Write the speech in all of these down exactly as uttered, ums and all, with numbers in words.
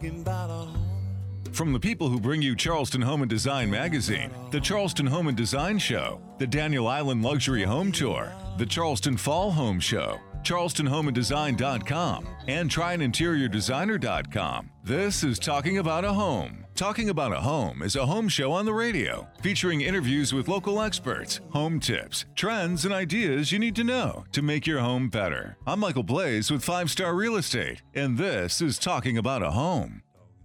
talking about a home. From the people who bring you Charleston Home and Design Magazine, the Charleston Home and Design Show, the Daniel Island Luxury Home Tour, the Charleston Fall Home Show, Charleston Home and Design dot com, and Try An Interior Designer dot com. This is Talking About a Home. Talking About a Home is a home show on the radio, featuring interviews with local experts, home tips, trends, and ideas you need to know to make your home better. I'm Michael Blaze with Five Star Real Estate, and this is Talking About a Home.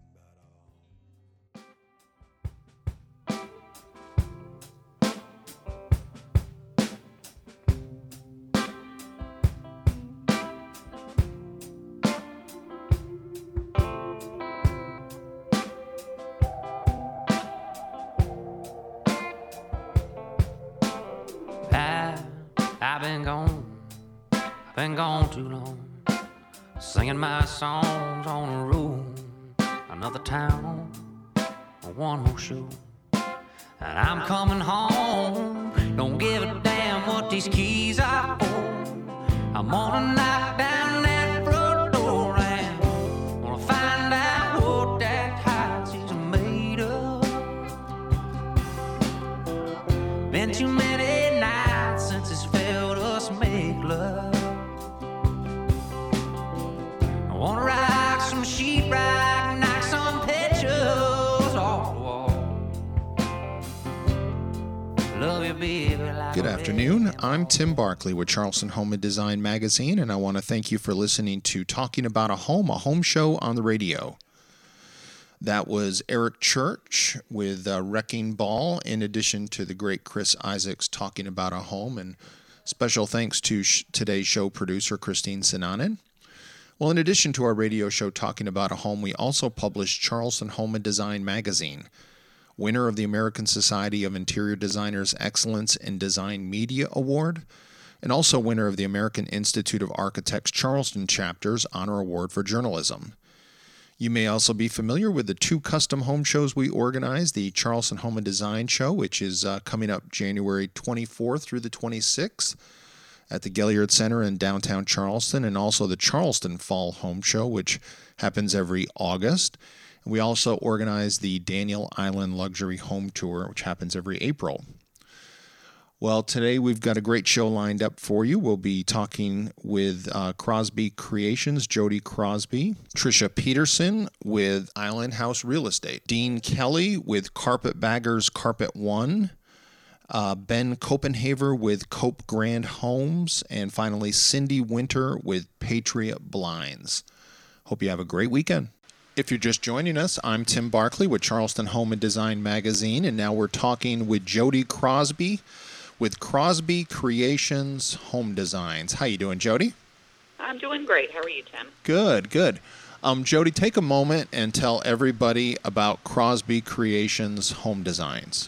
I've been gone, I've been gone too long, singing my songs on the road, another town, one more show, and I'm coming home, don't give a damn what these keys I own, I'm gonna knock down that front door and gonna find out what that house is made of, been too many nights since it's felt us make love. I wanna rock some sheetrock, knock some pictures off the wall. Love you, baby, like Good afternoon. I'm Tim Barkley with Charleston Home and Design Magazine, and I want to thank you for listening to Talking About a Home, a home show on the radio. That was Eric Church with uh, Wrecking Ball, in addition to the great Chris Isaacs Talking About a Home. And special thanks to sh- today's show producer, Christine Sinanen. Well, in addition to our radio show Talking About a Home, we also publish Charleston Home and Design Magazine, winner of the American Society of Interior Designers Excellence in Design Media Award, and also winner of the American Institute of Architects Charleston Chapter's Honor Award for Journalism. You may also be familiar with the two custom home shows we organize, the Charleston Home and Design Show, which is uh, coming up January twenty-fourth through the twenty-sixth at the Gaillard Center in downtown Charleston, and also the Charleston Fall Home Show, which happens every August. And we also organize the Daniel Island Luxury Home Tour, which happens every April. Well, today we've got a great show lined up for you. We'll be talking with uh, Crosby Creations, Jody Crosby, Tricia Peterson with Island House Real Estate, Dean Kelly with Carpetbaggers Carpet One, uh, Ben Copenhaver with Cope Grand Homes, and finally Cindy Winter with Patriot Blinds. Hope you have a great weekend. If you're just joining us, I'm Tim Barkley with Charleston Home and Design Magazine, and now we're talking with Jody Crosby with Crosby Creations Home Designs. How you doing, Jody? I'm doing great. How are you, Tim? Good, good. Um, Jody, take a moment and tell everybody about Crosby Creations Home Designs.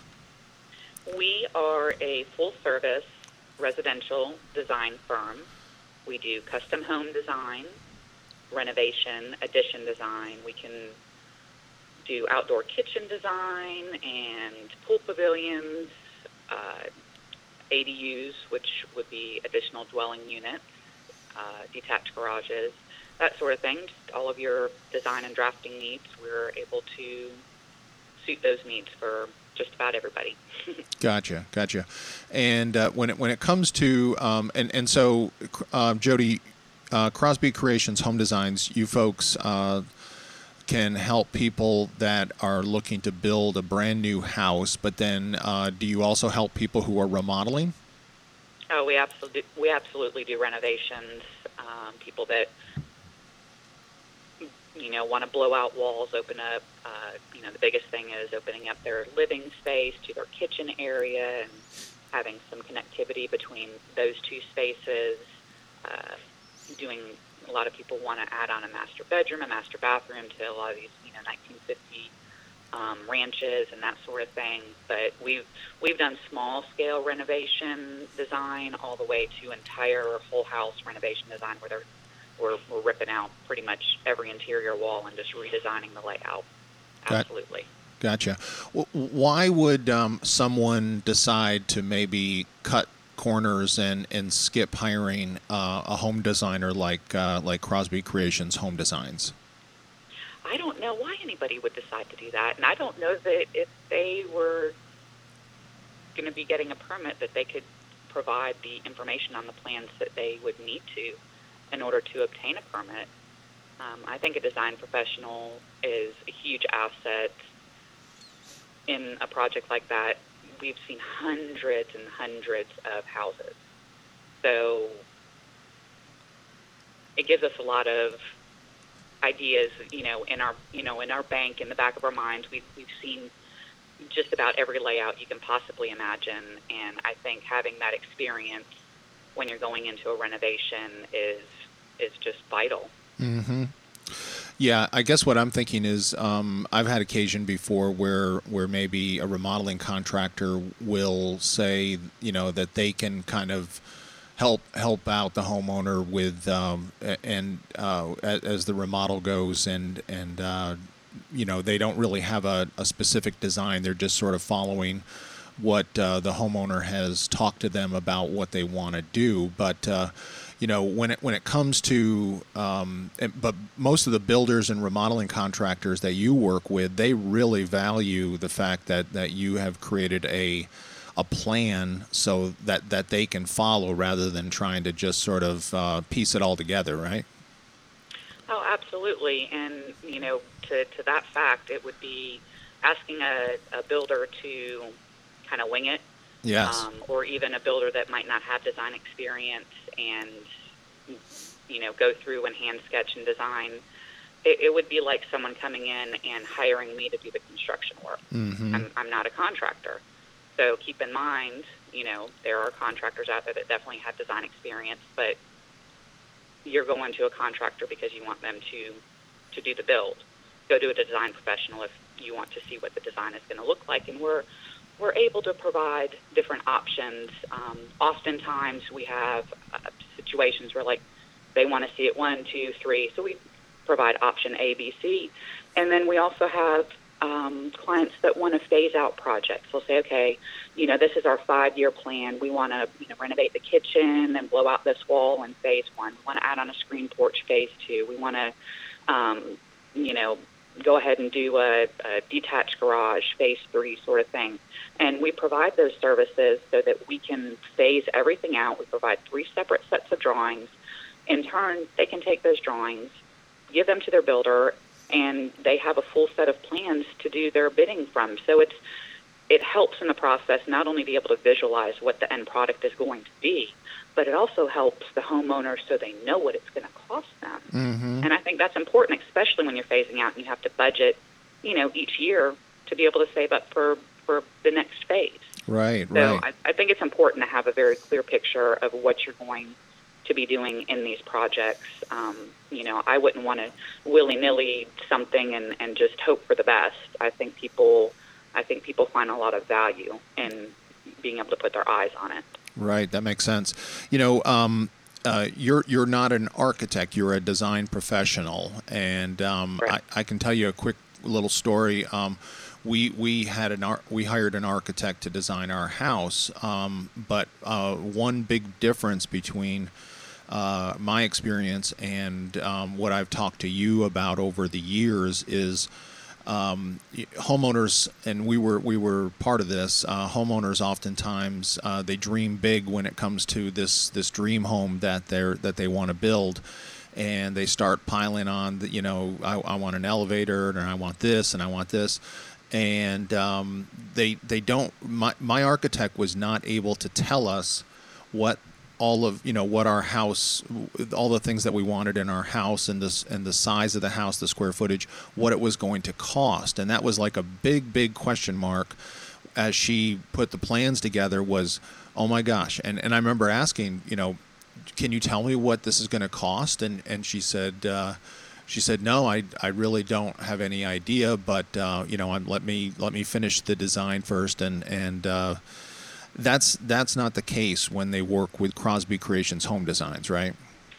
We are a full-service residential design firm. We do custom home design, renovation, addition design. We can do outdoor kitchen design and pool pavilions, uh, A D Us, which would be additional dwelling units, uh, detached garages, that sort of thing. Just all of your design and drafting needs, we're able to suit those needs for just about everybody. Gotcha, gotcha. And uh, when it when it comes to um, and and so uh, Jody, uh, Crosby Creations Home Designs, you folks Uh, can help people that are looking to build a brand new house, but then uh, do you also help people who are remodeling? Oh, we absolutely we absolutely do renovations. Um, people that you know want to blow out walls, open up. Uh, you know, the biggest thing is opening up their living space to their kitchen area and having some connectivity between those two spaces. Uh, doing A lot of people want to add on a master bedroom, a master bathroom to a lot of these, you know, nineteen fifty um, ranches and that sort of thing. But we've we've done small scale renovation design all the way to entire whole house renovation design, where they're we're, we're ripping out pretty much every interior wall and just redesigning the layout. Absolutely. Gotcha. Why would um, someone decide to maybe cut corners and, and skip hiring uh, a home designer like uh, like Crosby Creations Home Designs? I don't know why anybody would decide to do that. And I don't know that if they were going to be getting a permit that they could provide the information on the plans that they would need to in order to obtain a permit. Um, I think a design professional is a huge asset in a project like that. We've seen hundreds and hundreds of houses. So it gives us a lot of ideas, you know, in our, you know, in our bank, in the back of our minds. We've, we've seen just about every layout you can possibly imagine. And I think having that experience when you're going into a renovation is, is just vital. Mm-hmm. Yeah, I guess what I'm thinking is um, I've had occasion before where where maybe a remodeling contractor will say, you know, that they can kind of help help out the homeowner with um, and uh, as the remodel goes, and and uh, you know, they don't really have a, a specific design. They're just sort of following what uh, the homeowner has talked to them about what they want to do, but. Uh, You know, when it when it comes to, um, but most of the builders and remodeling contractors that you work with, they really value the fact that, that you have created a a plan so that, that they can follow rather than trying to just sort of uh, piece it all together, right? Oh, absolutely. And, you know, to, to that fact, it would be asking a, a builder to kind of wing it. Yes. Um, or even a builder that might not have design experience and, you know, go through and hand sketch and design. It, it would be like someone coming in and hiring me to do the construction work. Mm-hmm. I'm, I'm not a contractor. So keep in mind, you know, there are contractors out there that definitely have design experience, but you're going to a contractor because you want them to, to do the build. Go to a design professional if you want to see what the design is going to look like. And we're We're able to provide different options. Um, oftentimes we have uh, situations where, like, they want to see it one, two, three, so we provide option A, B, C. And then we also have um, clients that want to phase out projects. They'll say, okay, you know, this is our five-year plan. We want to, you know, renovate the kitchen and blow out this wall in phase one. We want to add on a screen porch phase two. We want to, um, you know, go ahead and do a, a detached garage, phase three sort of thing. And we provide those services so that we can phase everything out. We provide three separate sets of drawings. In turn, they can take those drawings, give them to their builder, and they have a full set of plans to do their bidding from. So it's it helps in the process not only be able to visualize what the end product is going to be, but it also helps the homeowner so they know what it's going to cost them. Mm-hmm. And I think that's important, especially when you're phasing out and you have to budget, you know, each year to be able to save up for, for the next phase. Right, so right. I, I think it's important to have a very clear picture of what you're going to be doing in these projects. Um, you know, I wouldn't want to willy-nilly something and, and just hope for the best. I think people, I think people find a lot of value in being able to put their eyes on it. Right, that makes sense. You know, um, uh, you're you're not an architect; you're a design professional, and um, I, I can tell you a quick little story. Um, we we had an ar- we hired an architect to design our house, um, but uh, one big difference between uh, my experience and um, what I've talked to you about over the years is. Um, homeowners, and we were we were part of this. Uh, homeowners oftentimes uh, they dream big when it comes to this this dream home that they're that they want to build, and they start piling on. The, you know, I, I want an elevator, and I want this, and I want this, and um, they they don't. My my architect was not able to tell us what. all of, you know, what our house, all the things that we wanted in our house and this and the size of the house, the square footage, what it was going to cost. And that was like a big, big question mark as she put the plans together was, oh my gosh. And and I remember asking, you know, can you tell me what this is going to cost? And and she said, uh, she said, no, I, I really don't have any idea, but, uh, you know, I'm, let me let me finish the design first. And, and, uh, That's that's not the case when they work with Crosby Creations Home Designs, right?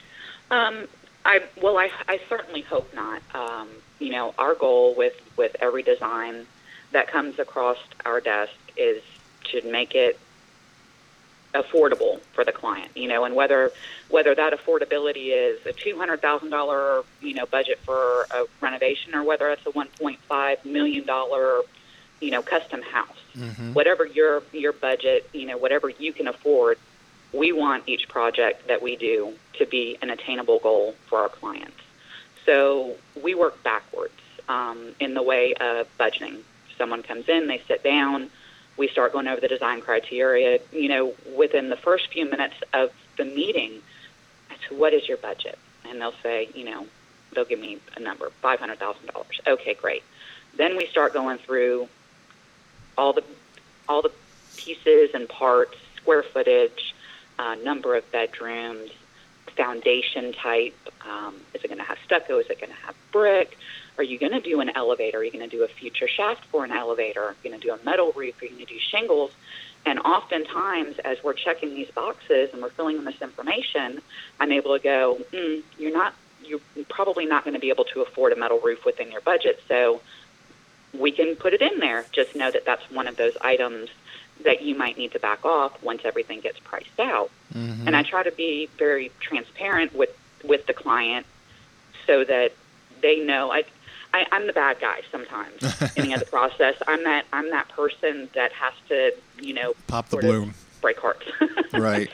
Um, I well, I, I certainly hope not. Um, you know, our goal with, with every design that comes across our desk is to make it affordable for the client, you know, and whether whether that affordability is a two hundred thousand dollars, you know, budget for a renovation or whether it's a one point five million dollars, you know, custom house. Mm-hmm. Whatever your your budget, you know, whatever you can afford, we want each project that we do to be an attainable goal for our clients. So we work backwards um, in the way of budgeting. Someone comes in, they sit down, we start going over the design criteria. You know, within the first few minutes of the meeting, I said, what is your budget? And they'll say, you know, they'll give me a number, five hundred thousand dollars. Okay, great. Then we start going through all the all the pieces and parts, square footage, uh, number of bedrooms, foundation type. Um, is it going to have stucco? Is it going to have brick? Are you going to do an elevator? Are you going to do a future shaft for an elevator? Are you going to do a metal roof? Are you going to do shingles? And oftentimes, as we're checking these boxes and we're filling in this information, I'm able to go, mm, you're not, you're probably not going to be able to afford a metal roof within your budget. So we can put it in there. Just know that that's one of those items that you might need to back off once everything gets priced out. Mm-hmm. And I try to be very transparent with, with the client so that they know. I, I, I'm the bad guy sometimes in the other process. I'm that I'm that person that has to, you know, pop the balloon, break hearts. Right.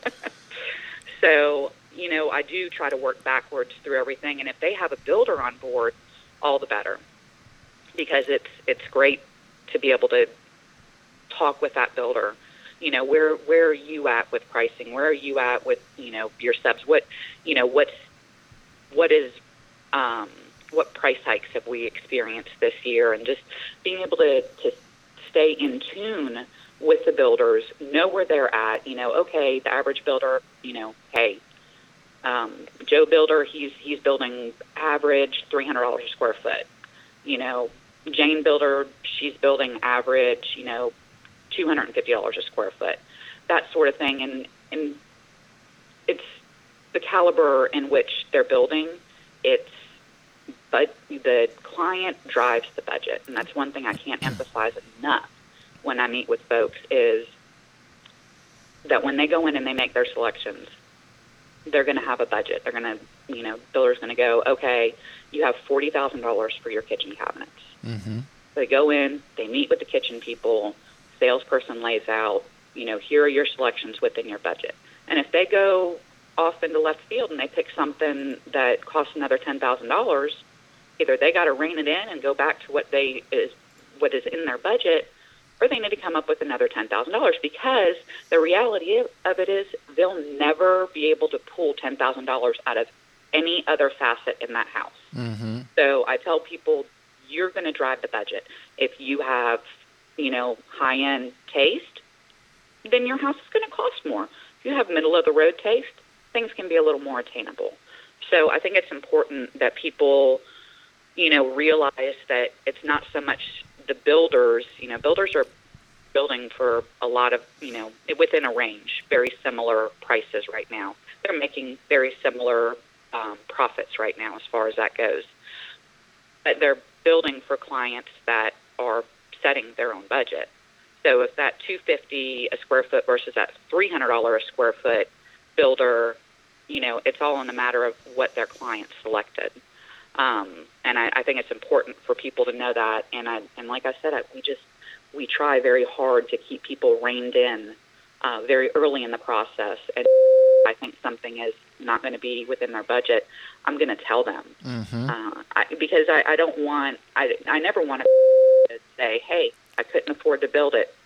So, you know, I do try to work backwards through everything, and if they have a builder on board, all the better, because it's it's great to be able to talk with that builder. You know, where where are you at with pricing? Where are you at with, you know, your subs? What, you know, what's what is um, what price hikes have we experienced this year, and just being able to, to stay in tune with the builders, know where they're at. You know, okay, the average builder, you know, hey, um, Joe Builder, he's he's building average three hundred dollars a square foot. You know, Jane Builder, she's building average, you know, two hundred fifty dollars a square foot, that sort of thing. And, and it's the caliber in which they're building. It's But the client drives the budget, and that's one thing I can't emphasize enough when I meet with folks, is that when they go in and they make their selections, they're going to have a budget. They're going to, you know, builder's going to go, okay, you have forty thousand dollars for your kitchen cabinets. Mm-hmm. They go in, they meet with the kitchen people, salesperson lays out, you know, here are your selections within your budget. And if they go off into left field and they pick something that costs another ten thousand dollars, either they got to rein it in and go back to what they is what is in their budget, or they need to come up with another ten thousand dollars, because the reality of it is they'll never be able to pull ten thousand dollars out of any other facet in that house. Mm-hmm. So I tell people, you're going to drive the budget. If you have, you know, high-end taste, then your house is going to cost more. If you have middle-of-the-road taste, things can be a little more attainable. So I think it's important that people, you know, realize that it's not so much the builders. You know, builders are building for a lot of, you know, within a range, very similar prices right now. They're making very similar um, profits right now as far as that goes. But they're building for clients that are setting their own budget. So if that two hundred fifty dollars a square foot versus that three hundred dollars a square foot builder, you know, it's all in the matter of what their client selected. Um, and I, I think it's important for people to know that. And I, and like I said, I, we just, we try very hard to keep people reined in uh, very early in the process. And I think something is not going to be within their budget, I'm going to tell them. Mm-hmm. uh, I, because I, I don't want, I, I never want to say, hey, I couldn't afford to build it.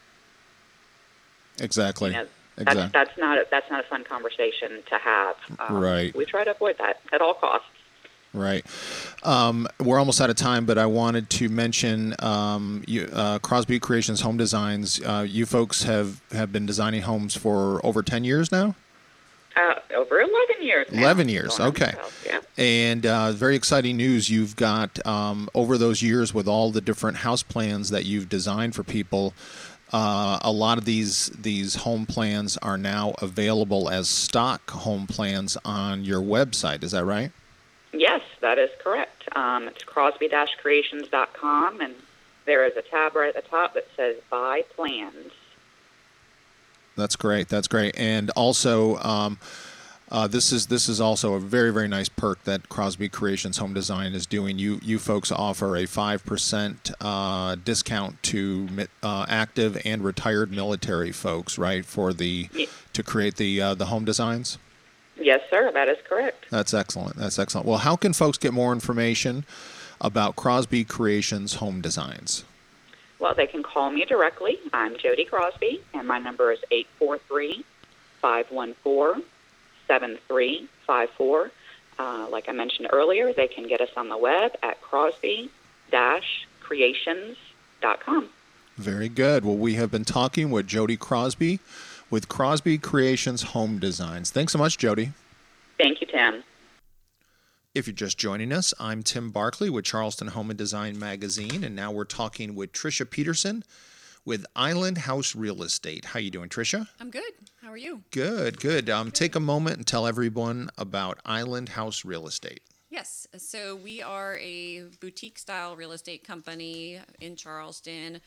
Exactly. You know, exactly. That's, that's not a, that's not a fun conversation to have. Um, right. We try to avoid that at all costs. Right. Um, we're almost out of time, but I wanted to mention um, you, uh, Crosby Creations Home Designs. Uh, you folks have, have been designing homes for over ten years now? Uh, over eleven years now. eleven years, okay. Yeah. And uh, very exciting news. You've got, um, over those years with all the different house plans that you've designed for people, uh, a lot of these these home plans are now available as stock home plans on your website. Is that right? Yes, that is correct. Um, it's crosby dash creations dot com, and there is a tab right at the top that says Buy Plans. That's great. That's great. And also, um, uh, this is this is also a very very nice perk that Crosby Creations Home Design is doing. You you folks offer a five percent uh, discount to uh, active and retired military folks, right? For the to create the uh, the home designs. Yes, sir. That is correct. That's excellent. That's excellent. Well, how can folks get more information about Crosby Creations Home Designs? Well, they can call me directly. I'm Jody Crosby, and my number is eight four three, five one four, seven three five four. Uh, like I mentioned earlier, they can get us on the web at crosby dash creations dot com. Very good. Well, we have been talking with Jody Crosby with Crosby Creations Home Designs. Thanks so much, Jody. Thank you, Tim. If you're just joining us, I'm Tim Barkley with Charleston Home and Design Magazine, and now we're talking with Tricia Peterson with Island House Real Estate. How you doing, Tricia? I'm good. How are you? Good, good. Um, good. Take a moment and tell everyone about Island House Real Estate. Yes. So we are a boutique-style real estate company in Charleston.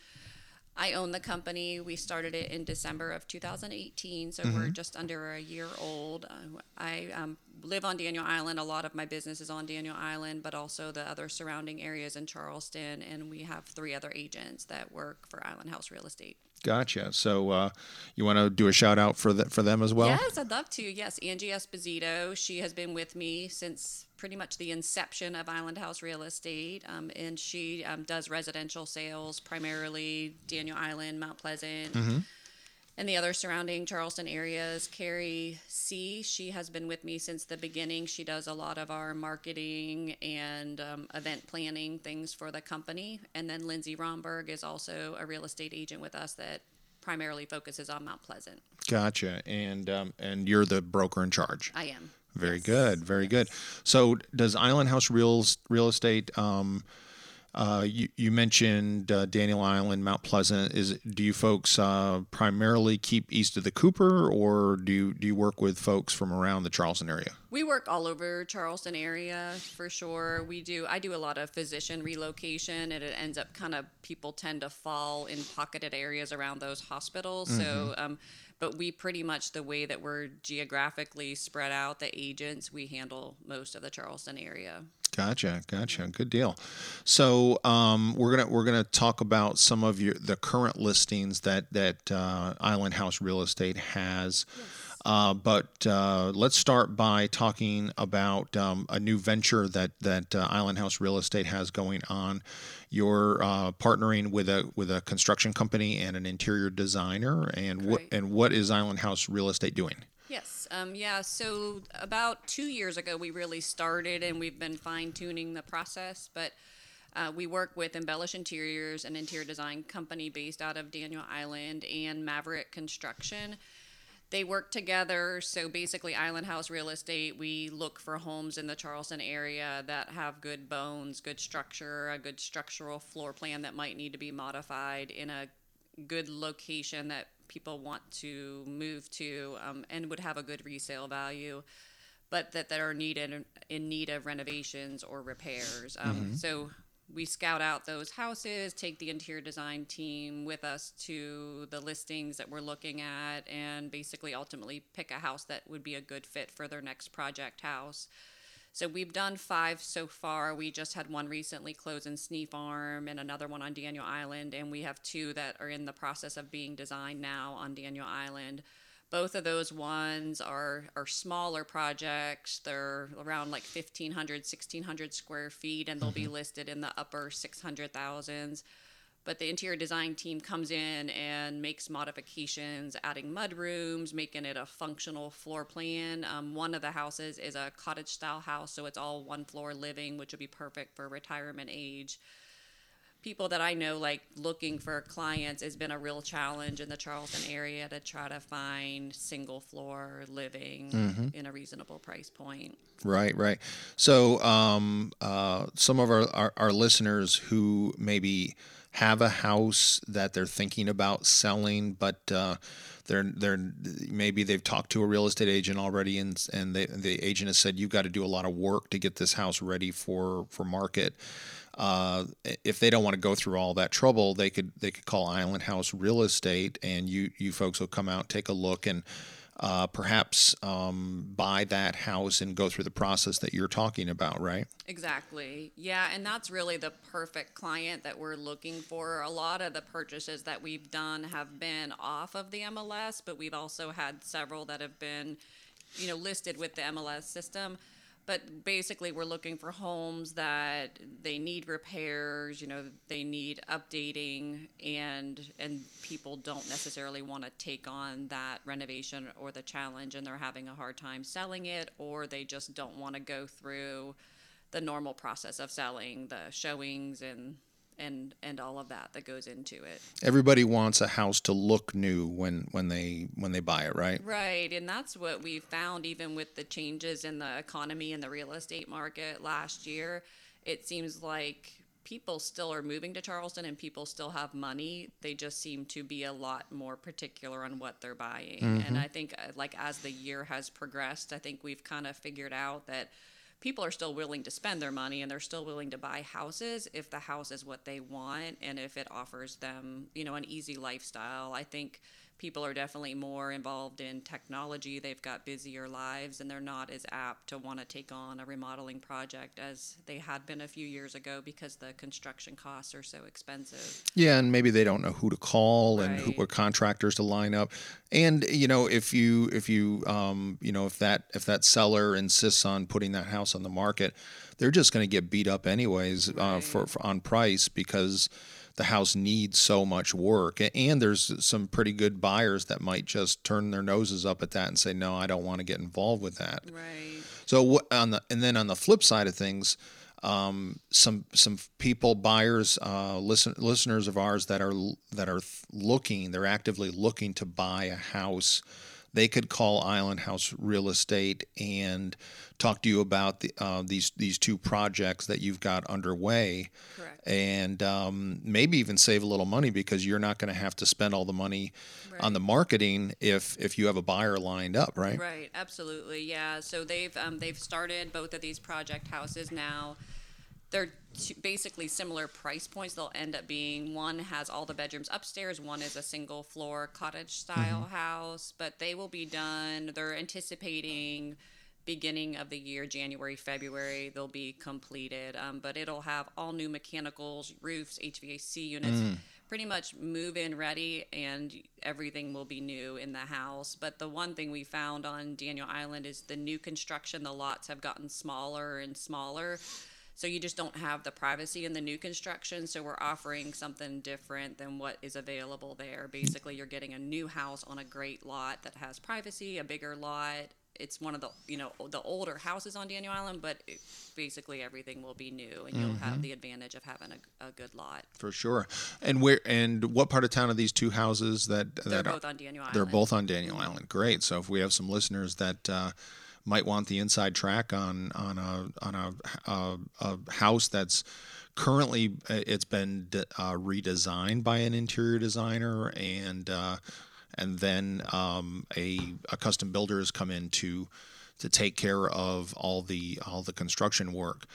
I own the company. We started it in December of two thousand eighteen, so mm-hmm. we're just under a year old. Uh, I um, live on Daniel Island. A lot of my business is on Daniel Island, but also the other surrounding areas in Charleston, and we have three other agents that work for Island House Real Estate. Gotcha. So uh, you want to do a shout out for the, for them as well? Yes, I'd love to. Yes, Angie Esposito. She has been with me since pretty much the inception of Island House Real Estate, um, and she um, does residential sales, primarily Daniel Island, Mount Pleasant, mm-hmm. and the other surrounding Charleston areas. Carrie C., she has been with me since the beginning. She does a lot of our marketing and um, event planning things for the company. And then Lindsay Romberg is also a real estate agent with us that primarily focuses on Mount Pleasant. Gotcha. And um, and you're the broker in charge. I am. Very yes. good. Very yes. good. So does Island House Real, Real Estate, um, uh, you, you mentioned uh, Daniel Island, Mount Pleasant. Is do you folks uh, primarily keep east of the Cooper, or do you, do you work with folks from around the Charleston area? We work all over Charleston area for sure. We do. I do a lot of physician relocation, and it ends up kind of people tend to fall in pocketed areas around those hospitals. Mm-hmm. So, um, but we pretty much the way that we're geographically spread out, the agents, we handle most of the Charleston area. Gotcha, gotcha. Good deal. So um, we're gonna we're gonna talk about some of your the current listings that that uh, Island House Real Estate has. Yes. Uh, but uh, let's start by talking about um, a new venture that that uh, Island House Real Estate has going on. You're uh, partnering with a with a construction company and an interior designer. And what and what is Island House Real Estate doing? Yes. Um, yeah. So about two years ago, we really started, and we've been fine tuning the process. But uh, we work with Embellish Interiors, an interior design company based out of Daniel Island, and Maverick Construction. They work together. So basically, Island House Real Estate, we look for homes in the Charleston area that have good bones, good structure, a good structural floor plan that might need to be modified in a good location that people want to move to, um, and would have a good resale value, but that, that are needed in need of renovations or repairs. Um, mm-hmm. So we scout out those houses, take the interior design team with us to the listings that we're looking at, and basically ultimately pick a house that would be a good fit for their next project house. So we've done five so far. We just had one recently close in Snee Farm and another one on Daniel Island, and we have two that are in the process of being designed now on Daniel Island. Both of those ones are, are smaller projects. They're around like fifteen hundred, sixteen hundred square feet, and they'll mm-hmm. be listed in the upper six hundred thousands. But the interior design team comes in and makes modifications, adding mud rooms, making it a functional floor plan. Um, one of the houses is a cottage-style house, so it's all one-floor living, which would be perfect for retirement age. People that I know, like looking for clients, has been a real challenge in the Charleston area to try to find single-floor living mm-hmm. in a reasonable price point. Right, right. So um, uh, some of our, our, our listeners who maybe have a house that they're thinking about selling, but uh, they're they're maybe they've talked to a real estate agent already, and and they, the agent has said you've got to do a lot of work to get this house ready for for market. Uh, if they don't want to go through all that trouble, they could they could call Island House Real Estate, and you you folks will come out, take a look, and uh, perhaps um, buy that house and go through the process that you're talking about, right? Exactly. Yeah, and that's really the perfect client that we're looking for. A lot of the purchases that we've done have been off of the M L S, but we've also had several that have been, you know, listed with the M L S system. But basically, we're looking for homes that they need repairs, you know, they need updating, and and people don't necessarily want to take on that renovation or the challenge, and they're having a hard time selling it, or they just don't want to go through the normal process of selling, the showings and and and all of that that goes into it. Everybody wants a house to look new when when they when they buy it, right? Right, and that's what we found even with the changes in the economy and the real estate market last year. It seems like people still are moving to Charleston and people still have money. They just seem to be a lot more particular on what they're buying. Mm-hmm. And I think uh, like as the year has progressed, I think we've kind of figured out that people are still willing to spend their money and they're still willing to buy houses if the house is what they want and if it offers them, you know, an easy lifestyle. I think people are definitely more involved in technology. They've got busier lives and they're not as apt to want to take on a remodeling project as they had been a few years ago because the construction costs are so expensive. Yeah, and maybe they don't know who to call and who, Right. what contractors to line up. And you know, if you if you um, you know if that if that seller insists on putting that house on the market, they're just going to get beat up anyways uh, Right. for, for on price because the house needs so much work. And there's some pretty good buyers that might just turn their noses up at that and say, no, I don't want to get involved with that. Right. So what on the and then on the flip side of things, um, some some people, buyers, uh, listen, listeners of ours that are that are looking, they're actively looking to buy a house. They could call Island House Real Estate and talk to you about the, uh, these these two projects that you've got underway. Correct. And um, maybe even save a little money because you're not going to have to spend all the money Right. on the marketing if if you have a buyer lined up, right? Right, absolutely, yeah. So they've um, they've started both of these project houses now. They're two basically similar price points. They'll end up being one has all the bedrooms upstairs, one is a single floor cottage style Mm-hmm. house, but they will be done. They're anticipating beginning of the year, January, February, they'll be completed. Um, but it'll have all new mechanicals, roofs, H V A C units, Mm. pretty much move in ready, and everything will be new in the house. But the one thing we found on Daniel Island is the new construction, the lots have gotten smaller and smaller. So you just don't have the privacy in the new construction. So we're offering something different than what is available there. Basically, you're getting a new house on a great lot that has privacy, a bigger lot. It's one of the, you know, the older houses on Daniel Island, but it, basically everything will be new, and you'll have the advantage of having a, a good lot. For sure. And where and what part of town are these two houses that They're that both on Daniel Island. They're both on Daniel Island. Great. So if we have some listeners that uh, might want the inside track on on a on a, a, a house that's currently it's been uh, redesigned by an interior designer, and uh, and then um, a a custom builder has come in to to take care of all the all the construction work,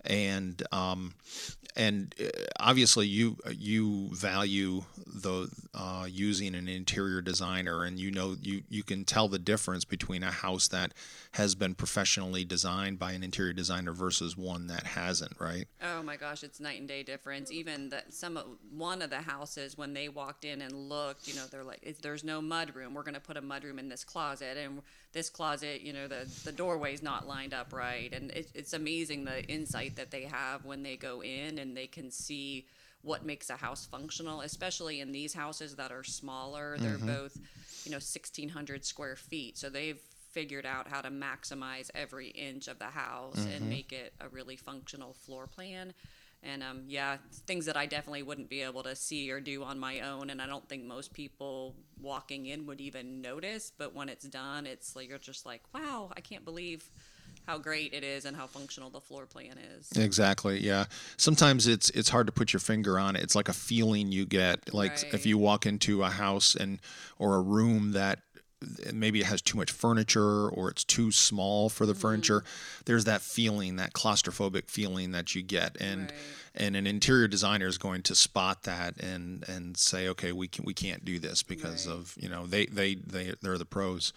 and um, and uh, obviously you you value the uh, using an interior designer, and you know you you can tell the difference between a house that has been professionally designed by an interior designer versus one that hasn't, right? Oh my gosh, it's night and day difference. Even that some of, one of the houses, when they walked in and looked, you know, they're like, "If there's no mud room, we're going to put a mud room in this closet, and this closet, you know, the the doorway's not lined up right." And it, it's amazing the insight that they have when they go in and they can see what makes a house functional, especially in these houses that are smaller. They're Mm-hmm. both, you know, sixteen hundred square feet, so they've figured out how to maximize every inch of the house Mm-hmm. and make it a really functional floor plan. And um, yeah, things that I definitely wouldn't be able to see or do on my own, and I don't think most people walking in would even notice. But when it's done, it's like you're just like, wow, I can't believe how great it is and how functional the floor plan is. Exactly. Yeah. Sometimes it's it's hard to put your finger on it. It's like a feeling you get. Like Right. if you walk into a house and or a room that maybe it has too much furniture or it's too small for the Mm-hmm. furniture, there's that feeling, that claustrophobic feeling that you get. And Right. and an interior designer is going to spot that and and say, okay, we can we can't do this because Right. of, you know, they they they they're the pros.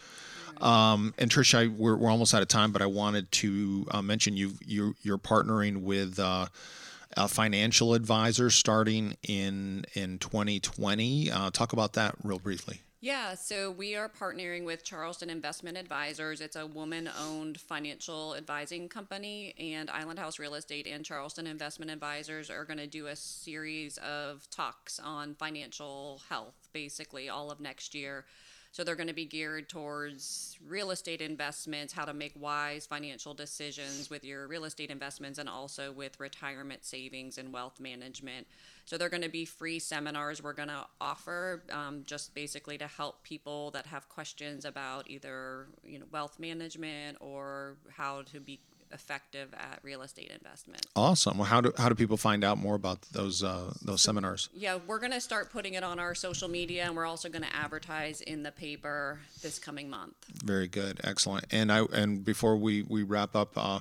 Um, and Trish, I, we're, we're almost out of time, but I wanted to uh, mention you you you're partnering with uh, a financial advisor starting in in twenty twenty. Uh, talk about that real briefly. Yeah, so we are partnering with Charleston Investment Advisors. It's a woman-owned financial advising company, and Island House Real Estate and Charleston Investment Advisors are going to do a series of talks on financial health, basically all of next year. So they're going to be geared towards real estate investments, how to make wise financial decisions with your real estate investments, and also with retirement savings and wealth management. So they're going to be free seminars we're going to offer, um, just basically to help people that have questions about either, you know, wealth management or how to be effective at real estate investment. Awesome. Well, how do how do people find out more about those uh, those seminars? Yeah, we're going to start putting it on our social media, and we're also going to advertise in the paper this coming month. Very good, excellent. And I and before we we wrap up, uh,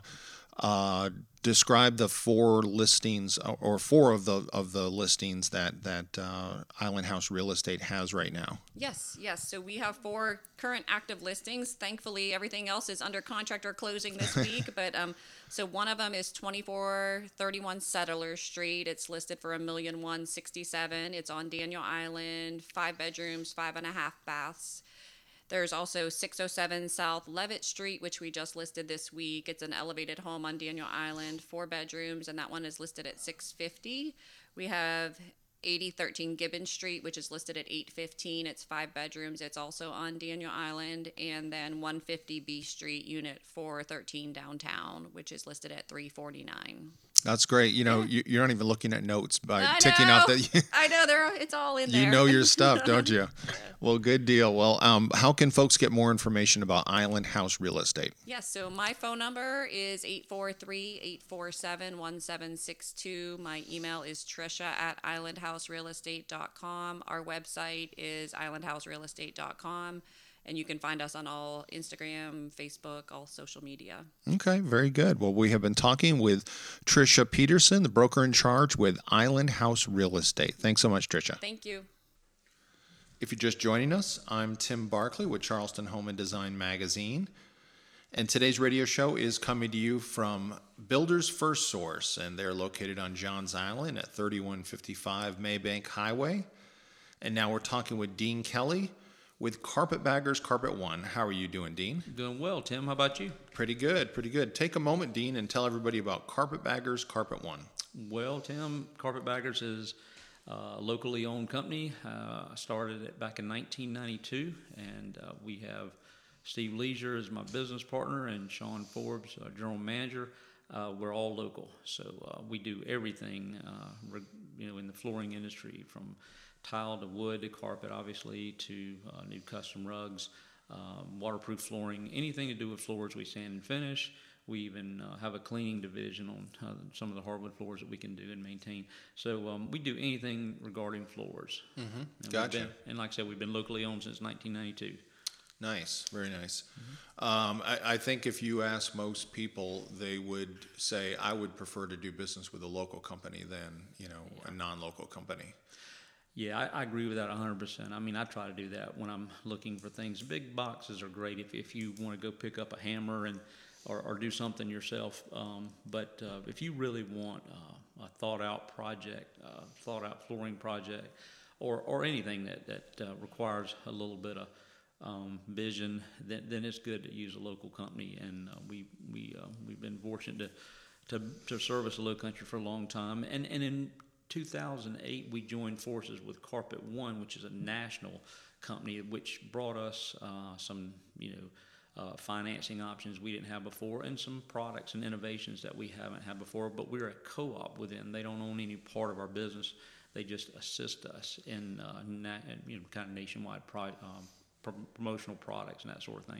uh, describe the four listings or four of the of the listings that that uh, Island House Real Estate has right now. Yes, yes. So we have four current active listings. Thankfully, everything else is under contract or closing this week. But um, so one of them is twenty-four thirty-one Settler Street. It's listed for a million one sixty-seven. It's on Daniel Island. Five bedrooms, five and a half baths. There's also six oh seven South Levitt Street, which we just listed this week. It's an elevated home on Daniel Island, four bedrooms, and that one is listed at six fifty. We have eighty thirteen Gibbon Street, which is listed at eight fifteen. It's five bedrooms. It's also on Daniel Island. And then one fifty B Street, Unit four thirteen downtown, which is listed at three forty-nine. That's great. You know, you, you're not even looking at notes by I ticking know. out that. I know, they're, it's all in there. You know your stuff, don't you? Well, good deal. Well, um, how can folks get more information about Island House Real Estate? Yes, so my phone number is eight four three, eight four seven, one seven six two. My email is Trisha at island house real estate dot com. Our website is island house real estate dot com. And you can find us on all Instagram, Facebook, all social media. Okay, very good. Well, we have been talking with Trisha Peterson, the broker in charge with Island House Real Estate. Thanks so much, Trisha. Thank you. If you're just joining us, I'm Tim Barkley with Charleston Home and Design Magazine. And today's radio show is coming to you from Builders First Source, and they're located on Johns Island at thirty-one fifty-five Maybank Highway. And now we're talking with Dean Kelly with Carpetbaggers Carpet One. How are you doing, Dean? Doing well, Tim. How about you? Pretty good, pretty good. Take a moment, Dean, and tell everybody about Carpetbaggers Carpet One. Well, Tim, Carpetbaggers is a locally owned company. Uh, I started it back in nineteen ninety-two, and uh, we have Steve Leisure as my business partner and Sean Forbes, uh, general manager. Uh, we're all local, so uh, we do everything, uh, reg- you know, in the flooring industry, from tile to wood to carpet, obviously, to uh, new custom rugs, um, waterproof flooring, anything to do with floors we sand and finish. We even uh, have a cleaning division on uh, some of the hardwood floors that we can do and maintain. So um, we do anything regarding floors. Mm-hmm. And we've Gotcha. been- and like I said, we've been locally owned since nineteen ninety-two. Nice, very nice. Um, I, I think if you ask most people, they would say, I would prefer to do business with a local company than, you know, a non-local company. Yeah, I, I agree with that one hundred percent. I mean, I try to do that when I'm looking for things. Big boxes are great if, if you want to go pick up a hammer and or, or do something yourself. Um, but uh, if you really want uh, a thought-out project, uh, thought-out flooring project, or, or anything that, that uh, requires a little bit of um, vision, then, then it's good to use a local company. And uh, we, we, uh, we've been fortunate to, to, to service the Low Country for a long time. And, and in two thousand eight, we joined forces with Carpet One, which is a national company, which brought us uh, some, you know, uh, financing options we didn't have before, and some products and innovations that we haven't had before. But we're a co-op with them; they don't own any part of our business. They just assist us in, uh, na- you know, kind of nationwide pro- um, pr- promotional products and that sort of thing.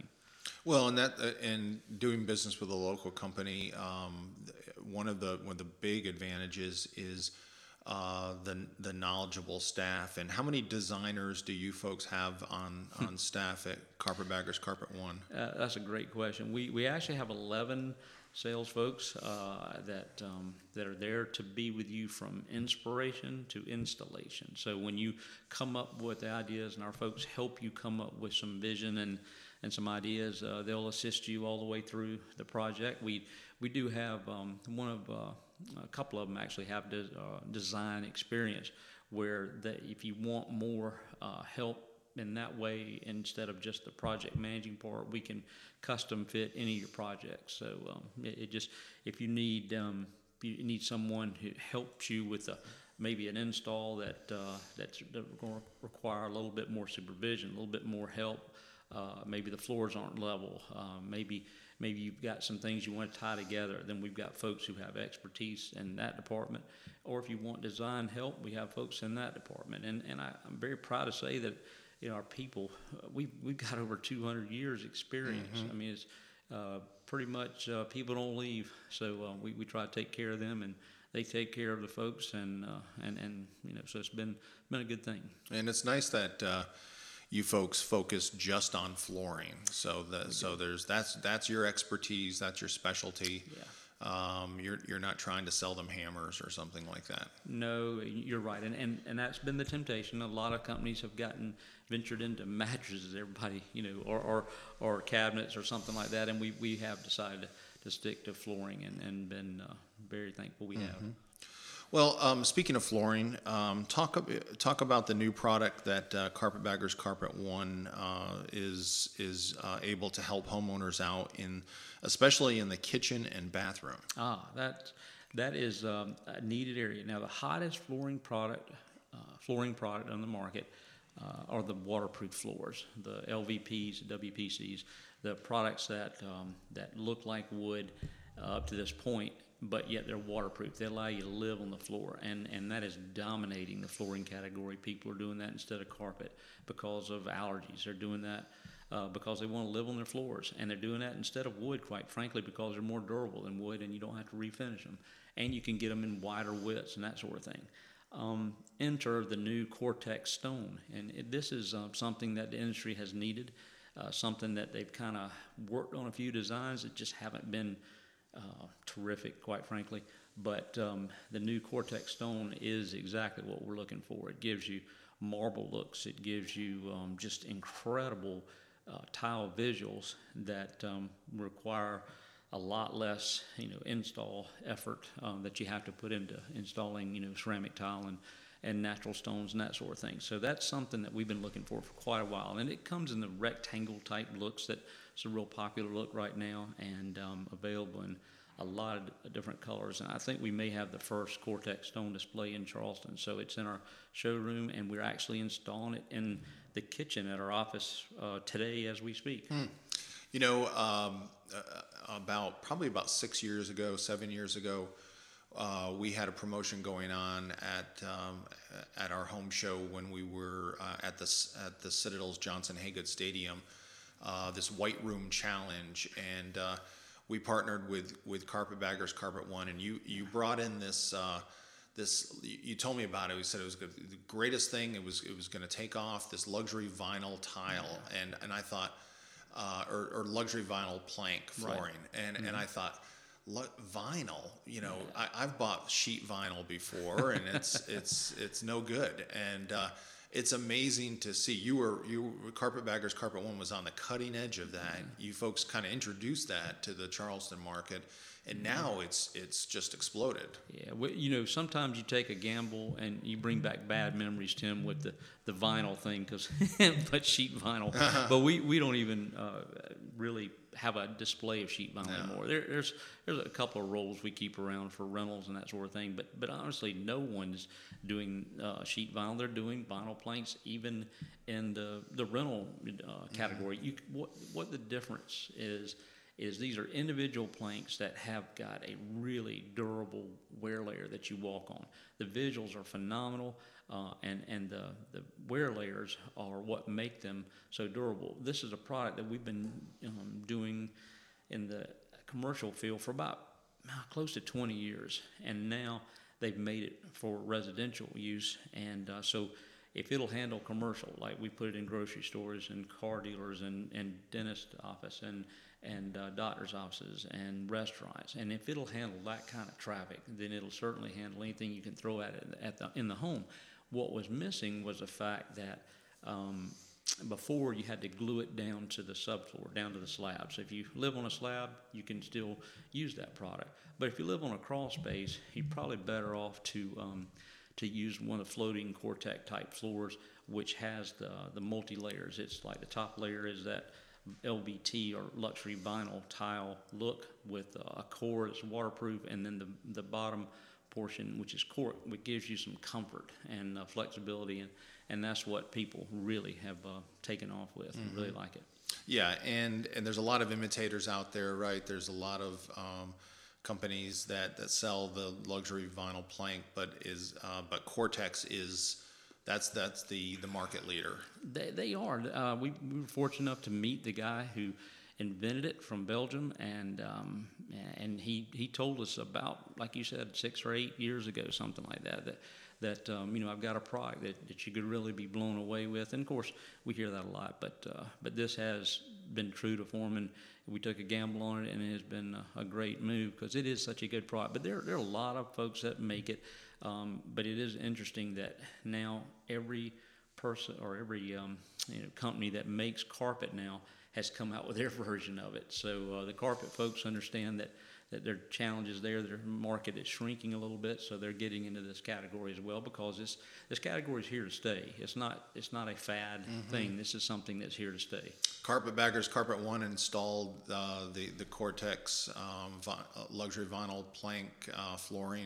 Well, and that uh, and doing business with a local company, um, one of the one of the big advantages is uh, the the knowledgeable staff. And how many designers do you folks have on on staff at Carpetbaggers Carpet One? Uh, that's a great question. We we actually have eleven sales folks uh, that um, that are there to be with you from inspiration to installation. So when you come up with the ideas, and our folks help you come up with some vision and and some ideas, uh, they'll assist you all the way through the project. We we do have um, one of uh, a couple of them actually have des, uh, design experience, where that if you want more uh, help in that way, instead of just the project managing part, we can custom fit any of your projects. So um, it, it just, if you need um, you need someone who helps you with a, maybe an install that uh, that's going to require a little bit more supervision, a little bit more help. Uh, maybe the floors aren't level. Uh, maybe maybe you've got some things you want to tie together. Then we've got folks who have expertise in that department. Or if you want design help, we have folks in that department. And and I, I'm very proud to say that, you know, our people, uh, we've, we've got over two hundred years experience. Mm-hmm. I mean, it's uh, pretty much uh, people don't leave. So uh, we, we try to take care of them, and they take care of the folks. And, uh, and, and you know, so it's been, been a good thing. And it's nice that uh, you folks focus just on flooring. So that, so there's, that's, that's your expertise, that's your specialty. Yeah. Um, you're you're not trying to sell them hammers or something like that. No, you're right, and, and and that's been the temptation. A lot of companies have gotten ventured into mattresses, everybody, you know, or or, or cabinets or something like that, and we, we have decided to, to stick to flooring, and and been uh, very thankful we have. Mm-hmm. Well, um, speaking of flooring, um, talk talk about the new product that uh, Carpetbaggers Carpet One uh, is is uh, able to help homeowners out in, especially in the kitchen and bathroom. Ah, that that is um, a needed area. Now, the hottest flooring product uh, flooring product on the market uh, are the waterproof floors, the L V Ps, W P Cs, the products that um, that look like wood uh, up to this point, but yet they're waterproof. They allow you to live on the floor, and, and that is dominating the flooring category. People are doing that instead of carpet because of allergies. They're doing that uh, because they want to live on their floors, and they're doing that instead of wood, quite frankly, because they're more durable than wood, and you don't have to refinish them, and you can get them in wider widths and that sort of thing. Um, enter the new Cortex stone, and it, this is uh, something that the industry has needed, uh, something that they've kind of worked on a few designs that just haven't been Uh, terrific, quite frankly. But um, the new Cortex stone is exactly what we're looking for. It gives you marble looks. It gives you um, just incredible uh, tile visuals that um, require a lot less, you know, install effort um, that you have to put into installing, you know, ceramic tile and, and natural stones and that sort of thing. So that's something that we've been looking for for quite a while. And it comes in the rectangle type looks that it's a real popular look right now, and um, available in a lot of different colors. And I think we may have the first Cortex stone display in Charleston. So it's in our showroom, and we're actually installing it in the kitchen at our office uh, today as we speak. Hmm. You know, um, uh, about probably about six years ago, seven years ago, uh, we had a promotion going on at um, at our home show when we were uh, at the at the Citadel's Johnson Haygood Stadium. Uh, this White Room Challenge, and uh, we partnered with with Carpetbaggers Carpet One, and you you brought in this uh, this you told me about it. You said it was good, the greatest thing. It was it was going to take off, this luxury vinyl tile, and and I thought, uh, or, or luxury vinyl plank flooring, right. and mm-hmm. and I thought, look, vinyl. You know, yeah. I, I've bought sheet vinyl before, and it's it's it's no good, and. Uh, It's amazing to see. You were you Carpetbaggers Carpet One was on the cutting edge of that. Mm-hmm. You folks kind of introduced that to the Charleston market, and now it's it's just exploded. Yeah, well, you know, sometimes you take a gamble and you bring back bad memories, Tim, with the, the vinyl thing, because but sheet vinyl. But we, we don't even uh, really have a display of sheet vinyl no. anymore. There, there's there's a couple of rolls we keep around for rentals and that sort of thing. But but honestly, no one's doing uh, sheet vinyl. They're doing vinyl planks, even in the the rental uh, category. Mm-hmm. You what what the difference is is these are individual planks that have got a really durable wear layer that you walk on. The visuals are phenomenal. uh, and and the the wear layers are what make them so durable. This is a product that we've been um, doing in the commercial field for about uh, close to twenty years, and now they've made it for residential use. And uh, so if it'll handle commercial, like we put it in grocery stores and car dealers and, and dentist office and and uh, doctor's offices and restaurants, and if it'll handle that kind of traffic, then it'll certainly handle anything you can throw at it at the, in the home. What was missing was the fact that um, before you had to glue it down to the subfloor, down to the slab. So if you live on a slab, you can still use that product. But if you live on a crawl space, you're probably better off to um, to use one of the floating Cortex type floors, which has the the multi layers. It's like the top layer is that L V T or luxury vinyl tile look with a core that's waterproof, and then the the bottom portion, which is cork, which gives you some comfort and uh, flexibility, and and that's what people really have uh, taken off with. Mm-hmm. Really like it. Yeah, and and there's a lot of imitators out there, right? There's a lot of um, companies that, that sell the luxury vinyl plank, but is uh, but Cortex is that's that's the, the market leader. They they are. Uh, we, we were fortunate enough to meet the guy who invented it from Belgium, and um, and he, he told us about, like you said, six or eight years ago, something like that, that that um, you know, I've got a product that, that you could really be blown away with. And of course, we hear that a lot, but uh, but this has been true to form, and we took a gamble on it, and it has been a, a great move because it is such a good product. But there there are a lot of folks that make it, um, but it is interesting that now every person or every um, you know, company that makes carpet now has come out with their version of it. So uh, the carpet folks understand that, that there are challenges there. Their market is shrinking a little bit, so they're getting into this category as well, because this this category is here to stay. It's not it's not a fad mm-hmm. thing. This is something that's here to stay. Carpetbaggers Carpet One installed uh, the the Cortex um, vi- luxury vinyl plank uh, flooring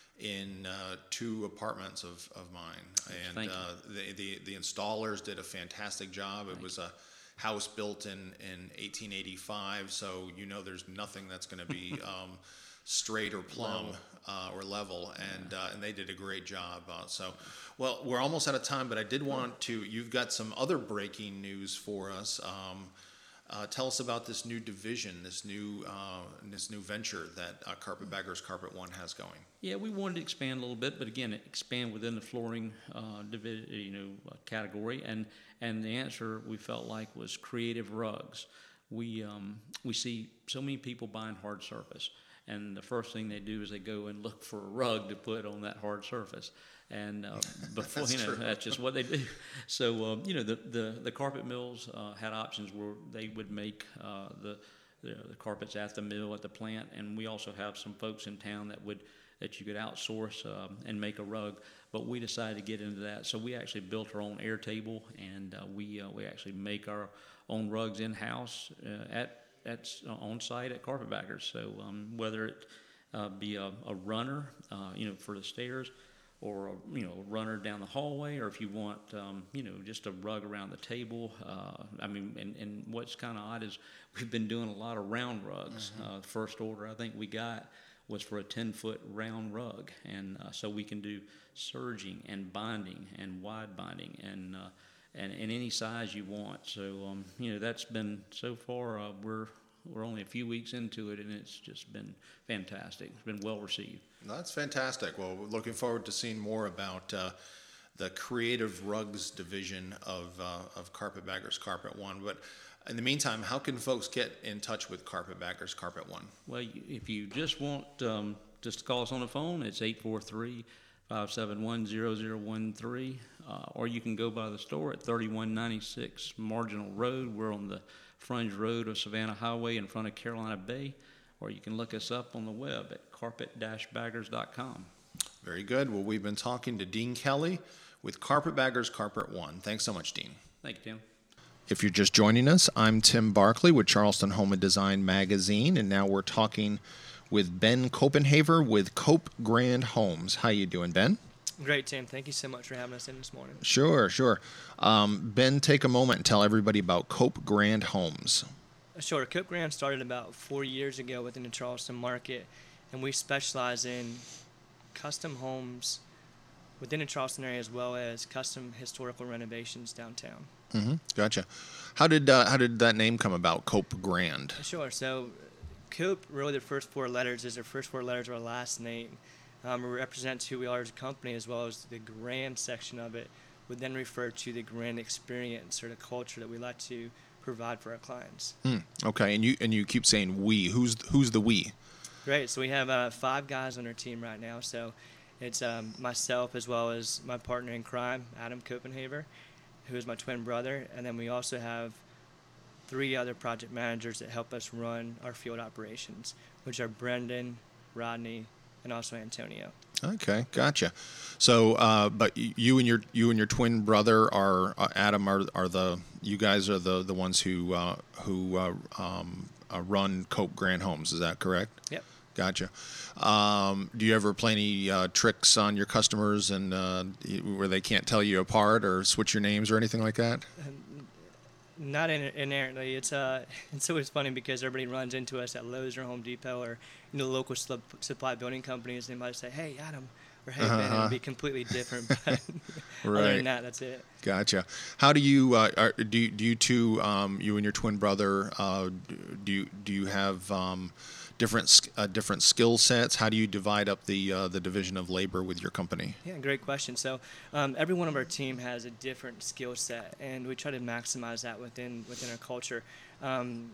in uh, two apartments of, of mine, and uh, the, the the installers did a fantastic job. It Thank was a house built in, in eighteen eighty-five, so you know there's nothing that's going to be um, straight or plumb level. Uh, or level, and yeah. uh, and they did a great job. Uh, so, well, we're almost out of time, but I did want to. You've got some other breaking news for us. Um, uh, tell us about this new division, this new uh, this new venture that uh, Carpetbaggers Carpet One has going. Yeah, we wanted to expand a little bit, but again, expand within the flooring uh, divi- you know uh, category, and. And the answer we felt like was creative rugs. We um, we see so many people buying hard surface, and the first thing they do is they go and look for a rug to put on that hard surface. And uh, before you know, true. That's just what they do. So um, you know, the, the, the carpet mills uh, had options where they would make uh, the, the the carpets at the mill at the plant, and we also have some folks in town that would. that you could outsource um, and make a rug, but we decided to get into that. So we actually built our own air table, and uh, we uh, we actually make our own rugs in-house uh, at at uh, on site at Carpetbaggers. So um, whether it uh, be a, a runner, uh, you know, for the stairs, or a, you know, a runner down the hallway, or if you want, um, you know, just a rug around the table. Uh, I mean, and, and what's kind of odd is we've been doing a lot of round rugs. Mm-hmm. Uh, first order I think we got was for a ten-foot round rug, and uh, so we can do serging and binding and wide binding and uh, and in any size you want. So um, you know, that's been so far uh, we're we're only a few weeks into it, and it's just been fantastic. It's been well received. That's fantastic. Well, we're looking forward to seeing more about uh, the creative rugs division of uh, of Carpetbaggers Carpet One, but. In the meantime, how can folks get in touch with Carpetbaggers Carpet One? Well, if you just want um, just to call us on the phone, it's eight four three, five seven one, zero zero one three, uh, or you can go by the store at thirty-one ninety-six Marginal Road. We're on the fringe road of Savannah Highway in front of Carolina Bay, or you can look us up on the web at carpet dash baggers dot com. Very good. Well, we've been talking to Dean Kelly with Carpetbaggers Carpet One. Thanks so much, Dean. Thank you, Tim. If you're just joining us, I'm Tim Barkley with Charleston Home and Design Magazine, and now we're talking with Ben Copenhaver with Cope Grand Homes. How you doing, Ben? Great, Tim. Thank you so much for having us in this morning. Sure, sure. Um, Ben, take a moment and tell everybody about Cope Grand Homes. Sure. Cope Grand started about four years ago within the Charleston market, and we specialize in custom homes within the Charleston area, as well as custom historical renovations downtown. Mm-hmm. Gotcha. How did uh, how did that name come about, Cope Grand? Sure. So Cope, really the first four letters is the first four letters of our last name. Um, it represents who we are as a company, as well as the grand section of it would then refer to the grand experience or the culture that we like to provide for our clients. Hmm. Okay, and you and you keep saying we. Who's who's the we? Great. So we have uh, five guys on our team right now. So it's um, myself as well as my partner in crime, Adam Copenhaver, who is my twin brother, and then we also have three other project managers that help us run our field operations, which are Brendan, Rodney, and also Antonio. Okay, gotcha. So, uh, but you and your you and your twin brother are uh, Adam are are the you guys are the the ones who uh, who uh, um, uh, run Cope Grand Homes. Is that correct? Yep. Gotcha. Um, do you ever play any uh, tricks on your customers and uh, where they can't tell you apart or switch your names or anything like that? Not in, inherently. It's uh, it's always funny because everybody runs into us at Lowe's or Home Depot or you know local sl- supply building companies. They might say, "Hey, Adam," or "Hey, Ben," Uh-huh. it'll be completely different. But Right. other than that, that's it. Gotcha. How do you uh, are, do you, do you two um, you and your twin brother uh, do you do you have um, different sk- uh, different skill sets? How do you divide up the uh, the division of labor with your company? Yeah, great question. So um, every one of our team has a different skill set, and we try to maximize that within within our culture. Um,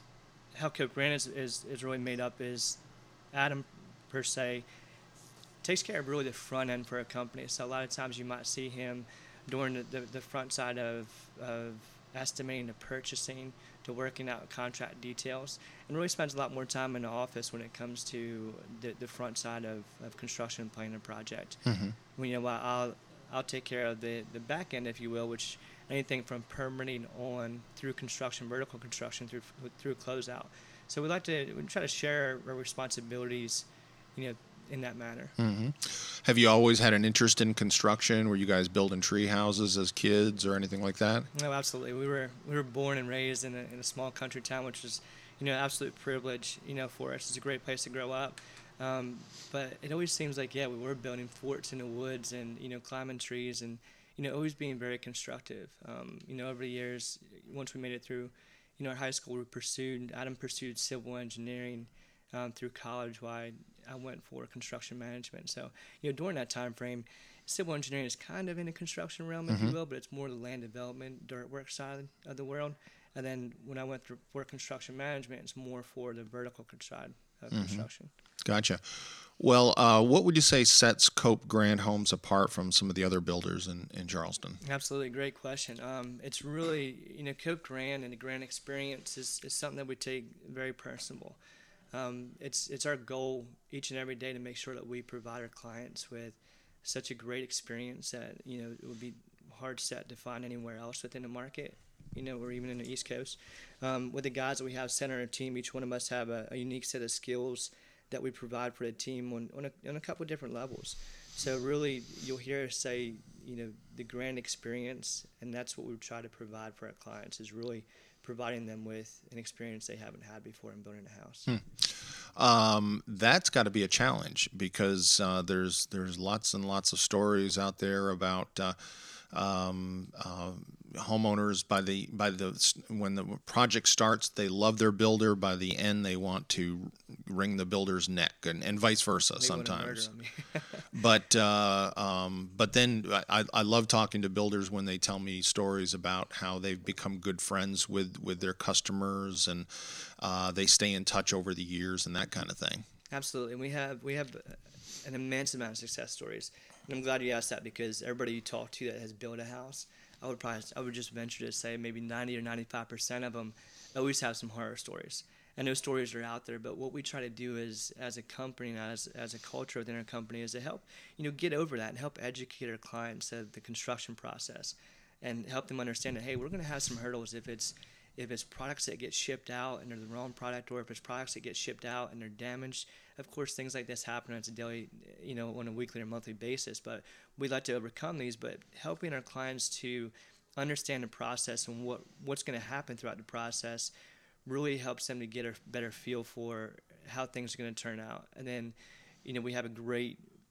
how Cope Grand is, is, is really made up is Adam, per se, takes care of really the front end for a company. So a lot of times you might see him during the, the, the front side of, of estimating to purchasing to working out contract details, and really spends a lot more time in the office when it comes to the, the front side of, of construction and planning a project. Mm-hmm. When, you know, I'll I'll take care of the, the back end, if you will, which anything from permitting on through construction, vertical construction, through through closeout. So we like to we try to share our responsibilities, you know, in that manner. Mm-hmm. Have you always had an interest in construction? Were you guys building tree houses as kids or anything like that? No, absolutely. We were we were born and raised in a, in a small country town, which is, you know, absolute privilege, you know, for us. It's a great place to grow up. Um, but it always seems like, yeah, we were building forts in the woods and, you know, climbing trees and, you know, always being very constructive. Um, you know, over the years, once we made it through, you know, our high school, we pursued, Adam pursued civil engineering um, through college, while I, I went for construction management. So, you know, during that time frame, civil engineering is kind of in the construction realm, if Mm-hmm. you will, but it's more the land development, dirt work side of the world. And then when I went through for construction management, it's more for the vertical side of Mm-hmm. construction. Gotcha. Well, uh, what would you say sets Cope Grand Homes apart from some of the other builders in, in Charleston? Absolutely, great question. Um, it's really, you know, Cope Grand and the Grand experience is, is something that we take very personal. Um, it's it's our goal each and every day to make sure that we provide our clients with such a great experience that, you know, it would be hard set to find anywhere else within the market, you know, or even in the East Coast. Um, with the guys that we have center our team, each one of us have a, a unique set of skills that we provide for the team on, on, a, on a couple of different levels. So really, you'll hear us say, you know, the grand experience, and that's what we try to provide for our clients, is really providing them with an experience they haven't had before in building a house. Hmm. Um, that's got to be a challenge because uh, there's there's lots and lots of stories out there about uh, um, uh, homeowners by the by the when the project starts, they love their builder. By the end, they want to wring the builder's neck, and, and vice versa They wanna sometimes. murder 'em. But uh, um, but then I, I love talking to builders when they tell me stories about how they've become good friends with, with their customers and uh, they stay in touch over the years and that kind of thing. Absolutely. We have we have an immense amount of success stories. And I'm glad you asked that, because everybody you talk to that has built a house, I would probably I would just venture to say maybe ninety or ninety-five percent of them always have some horror stories. And those stories are out there, but what we try to do is, as a company and as as a culture within our company, is to help, you know, get over that and help educate our clients of the construction process and help them understand that, hey, we're going to have some hurdles if it's if it's products that get shipped out and they're the wrong product, or if it's products that get shipped out and they're damaged. Of course, things like this happen on a daily, you know, on a weekly or monthly basis, but we like to overcome these. But helping our clients to understand the process and what, what's going to happen throughout the process really helps them to get a better feel for how things are going to turn out. And then, you know, we have a great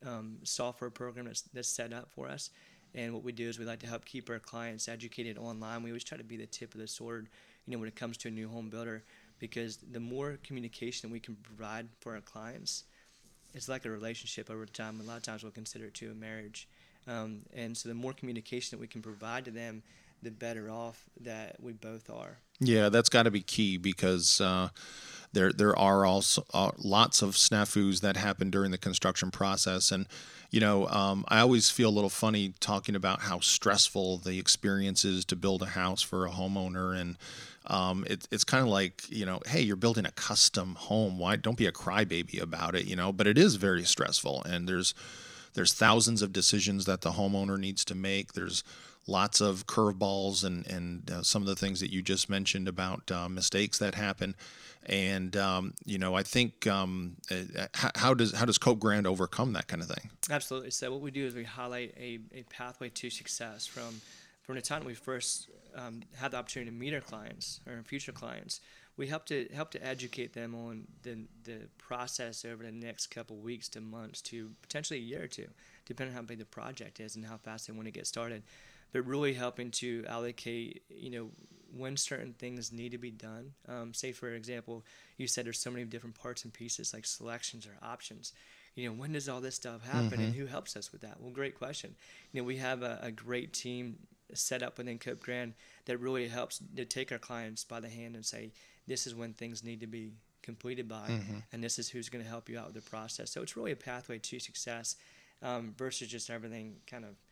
um, software program that's, that's set up for us. And what we do is we like to help keep our clients educated online. We always try to be the tip of the sword, you know, when it comes to a new home builder, because the more communication we can provide for our clients, it's like a relationship over time. A lot of times we'll consider it to a marriage. Um, and so the more communication that we can provide to them, the better off that we both are. Yeah, that's got to be key, because uh, there there are also uh, lots of snafus that happen during the construction process. And, you know, um, I always feel a little funny talking about how stressful the experience is to build a house for a homeowner. And um, it, it's kind of like, you know, hey, you're building a custom home. Why don't be a crybaby about it, you know? But it is very stressful, and there's there's thousands of decisions that the homeowner needs to make. There's lots of curveballs and, and uh, some of the things that you just mentioned about uh, mistakes that happen. And, um, you know, I think um, uh, how, how does how does Cope Grand overcome that kind of thing? Absolutely. So what we do is we highlight a, a pathway to success from, from the time we first um, had the opportunity to meet our clients or our future clients. We help to help to educate them on the the process over the next couple weeks to months to potentially a year or two, depending on how big the project is and how fast they want to get started. But really helping to allocate, you know, when certain things need to be done. Um, say, for example, you said there's so many different parts and pieces like selections or options. You know, when does all this stuff happen, mm-hmm. and who helps us with that? Well, great question. You know, we have a, a great team set up within Cope Grand that really helps to take our clients by the hand and say, this is when things need to be completed by, mm-hmm. and this is who's going to help you out with the process. So it's really a pathway to success um, versus just everything kind of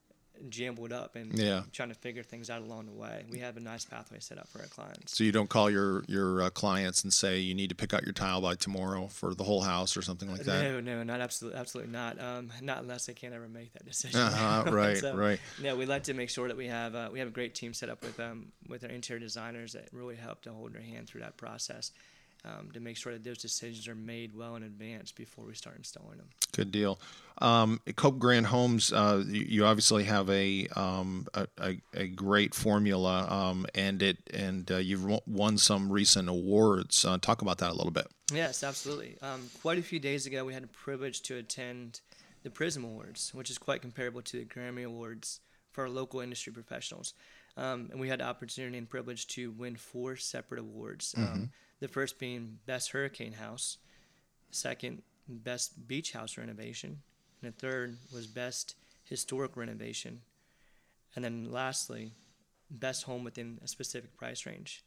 jumbled up and yeah. trying to figure things out along the way. We have a nice pathway set up for our clients. So you don't call your your uh, clients and say you need to pick out your tile by tomorrow for the whole house or something like that? No, no, not absolutely, absolutely not. Um, not unless they can't ever make that decision. Uh-huh, right, so, right. No, we like to make sure that we have uh, we have a great team set up with um with our interior designers that really help to hold their hand through that process. Um, to make sure that those decisions are made well in advance before we start installing them. Good deal. Um, Cope Grand Homes, uh, you, you obviously have a um, a, a, a great formula, um, and it and uh, you've won some recent awards. Uh, talk about that a little bit. Yes, absolutely. Um, quite a few days ago, we had the privilege to attend the Prism Awards, which is quite comparable to the Grammy Awards for our local industry professionals. Um, and we had the opportunity and privilege to win four separate awards. Mm-hmm. Um, the first being Best Hurricane House, second, Best Beach House Renovation, and the third was Best Historic Renovation, and then lastly, Best Home Within a Specific Price Range.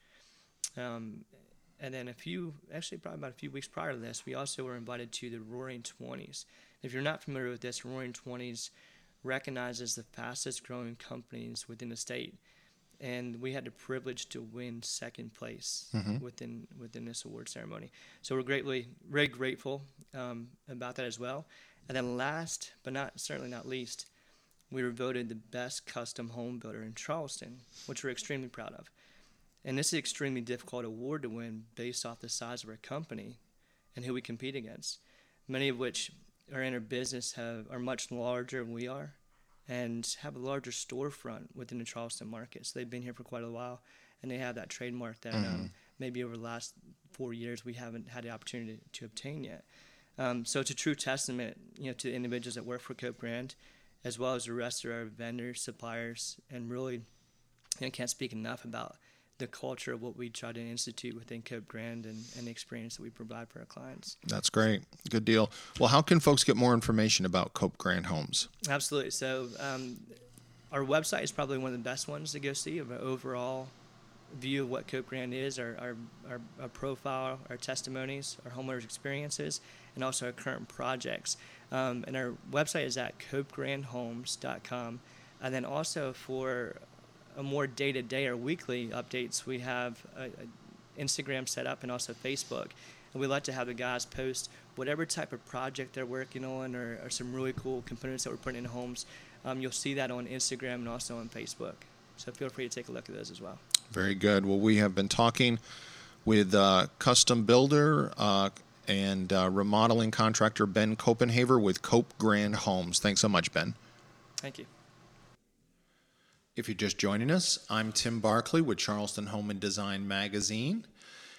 Um, and then a few, actually probably about a few weeks prior to this, we also were invited to the Roaring Twenties. If you're not familiar with this, Roaring Twenties recognizes the fastest growing companies within the state. And we had the privilege to win second place mm-hmm. within within this award ceremony. So we're greatly, very grateful um, about that as well. And then last, but not certainly not least, we were voted the best custom home builder in Charleston, which we're extremely proud of. And this is an extremely difficult award to win based off the size of our company and who we compete against, many of which are in our business have are much larger than we are, and have a larger storefront within the Charleston market. So they've been here for quite a while, and they have that trademark that mm-hmm. um, maybe over the last four years we haven't had the opportunity to, to obtain yet. Um, so it's a true testament, you know, to the individuals that work for Cope Grand, as well as the rest of our vendors, suppliers, and really, I can't speak enough about the culture of what we try to institute within Cope Grand and, and the experience that we provide for our clients. That's great. Good deal. Well, how can folks get more information about Cope Grand Homes? Absolutely. So um, our website is probably one of the best ones to go see of an overall view of what Cope Grand is, our, our, our, our profile, our testimonies, our homeowners' experiences, and also our current projects. Um, and our website is at cope grand homes dot com. And then also for a more day-to-day or weekly updates, we have a, a Instagram set up and also Facebook. And we like to have the guys post whatever type of project they're working on or, or some really cool components that we're putting in homes. Um, you'll see that on Instagram and also on Facebook. So feel free to take a look at those as well. Very good. Well, we have been talking with uh, custom builder uh, and uh, remodeling contractor Ben Copenhaver with Cope Grand Homes. Thanks so much, Ben. Thank you. If you're just joining us, I'm Tim Barkley with Charleston Home and Design Magazine,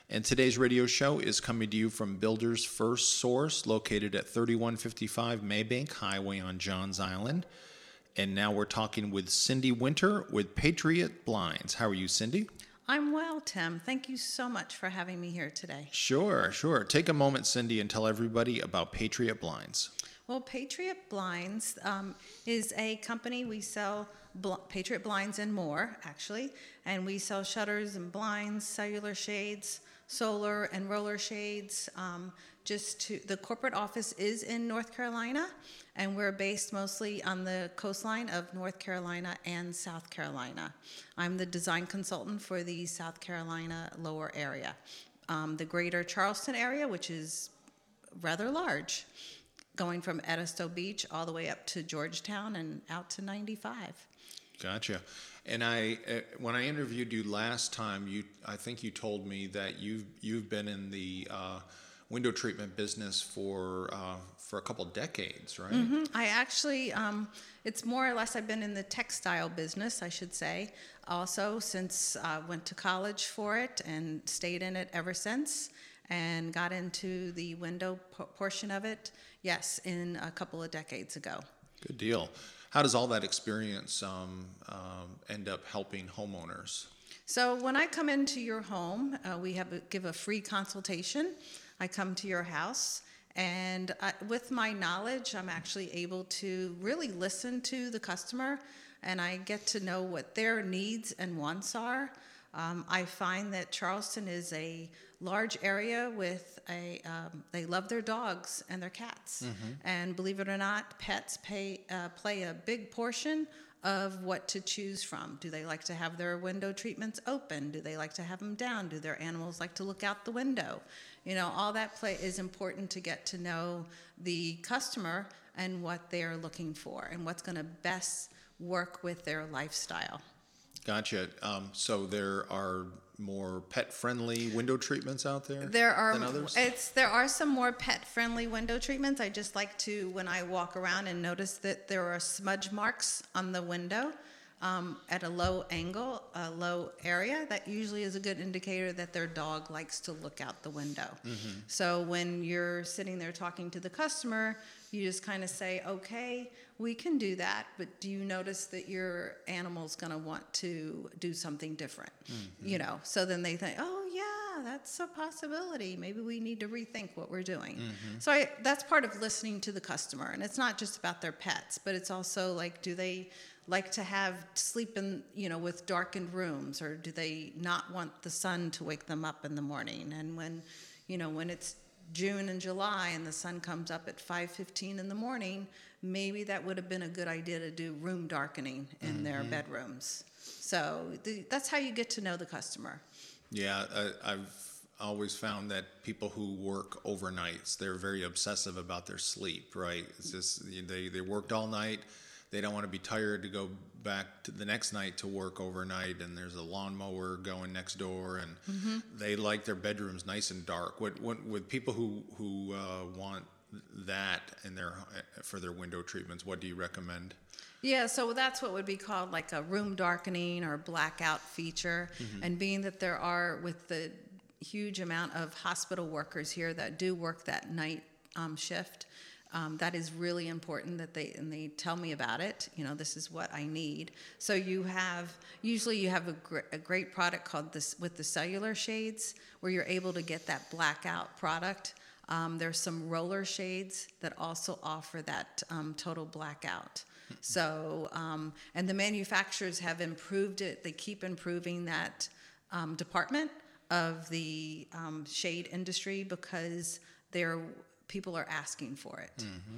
And today's radio show is coming to you from Builders First Source, located at thirty-one fifty-five Maybank Highway on Johns Island. And now we're talking with Cindy Winter with Patriot Blinds. How are you, Cindy? I'm well, Tim. Thank you so much for having me here today. Sure, sure. Take a moment, Cindy, and tell everybody about Patriot Blinds. Well, Patriot Blinds um, is a company. We sell bl- Patriot Blinds and more, actually. And we sell shutters and blinds, cellular shades, solar and roller shades. Um, just to the corporate office is in North Carolina, and we're based mostly on the coastline of North Carolina and South Carolina. I'm the design consultant for the South Carolina lower area. Um, the greater Charleston area, which is rather large, going from Edisto Beach all the way up to Georgetown and out to ninety-five. Gotcha. And I, uh, when I interviewed you last time, you, I think you told me that you've you've been in the uh, window treatment business for uh, for a couple decades, right? Mm-hmm. I actually, um, it's more or less I've been in the textile business, I should say, also since I uh, went to college for it and stayed in it ever since, and got into the window p- portion of it, yes, in a couple of decades ago. Good deal. How does all that experience um, um, end up helping homeowners? So when I come into your home, uh, we have a, give a free consultation. I come to your house, and I, with my knowledge, I'm actually able to really listen to the customer, and I get to know what their needs and wants are. Um, I find that Charleston is a large area with a, um, they love their dogs and their cats. Mm-hmm. And believe it or not, pets pay, uh, play a big portion of what to choose from. Do they like to have their window treatments open? Do they like to have them down? Do their animals like to look out the window? You know, all that play is important to get to know the customer and what they're looking for and what's going to best work with their lifestyle. Gotcha. Um, so there are more pet-friendly window treatments out there there are, than others? It's, there are some more pet-friendly window treatments. I just like to, when I walk around and notice that there are smudge marks on the window um, at a low angle, a low area, that usually is a good indicator that their dog likes to look out the window. Mm-hmm. So when you're sitting there talking to the customer, you just kind of say, okay, we can do that, but do you notice that your animal's going to want to do something different? Mm-hmm. You know, so then they think, oh, yeah, that's a possibility. Maybe we need to rethink what we're doing. Mm-hmm. So I, that's part of listening to the customer. And it's not just about their pets, but it's also like, do they like to have sleep in, you know, with darkened rooms, or do they not want the sun to wake them up in the morning? And when, you know, when it's June and July and the sun comes up at five fifteen in the morning, maybe that would have been a good idea to do room darkening in mm-hmm. their bedrooms. So the, that's how you get to know the customer. Yeah, I, I've always found that people who work overnights, they're very obsessive about their sleep, right? It's just they, they worked all night. They don't want to be tired to go back to the next night to work overnight, and there's a lawnmower going next door, and mm-hmm. they like their bedrooms nice and dark. What, what with people who who uh, want that in their for their window treatments, what do you recommend? Yeah, so that's what would be called like a room darkening or blackout feature. Mm-hmm. And being that there are, with the huge amount of hospital workers here that do work that night um, shift, Um, that is really important that they, and they tell me about it, you know, this is what I need. So you have, usually you have a, gr- a great product called this, with the cellular shades, where you're able to get that blackout product. Um, there's some roller shades that also offer that um, total blackout. So, um, and the manufacturers have improved it. They keep improving that um, department of the um, shade industry because they're, people are asking for it. Mm-hmm.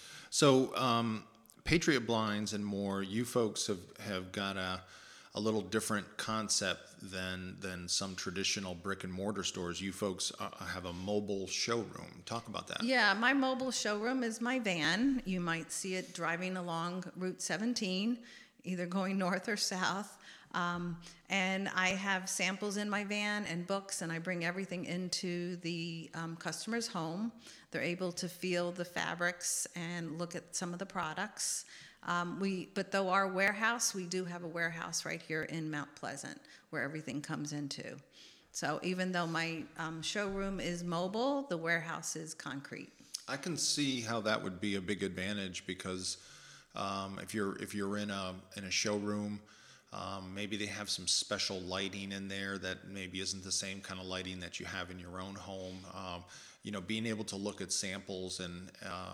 So, um, Patriot Blinds and more, you folks have, have got a, a little different concept than than some traditional brick and mortar stores. You folks uh, have a mobile showroom. Talk about that. Yeah, my mobile showroom is my van. You might see it driving along Route seventeen, either going north or south. Um, and I have samples in my van and books, and I bring everything into the um, customer's home. They're able to feel the fabrics and look at some of the products. Um, we, but though our warehouse, we do have a warehouse right here in Mount Pleasant where everything comes into. So even though my um, showroom is mobile, the warehouse is concrete. I can see how that would be a big advantage because um, if you're if you're in a in a showroom, um, maybe they have some special lighting in there that maybe isn't the same kind of lighting that you have in your own home. Um, you know, being able to look at samples and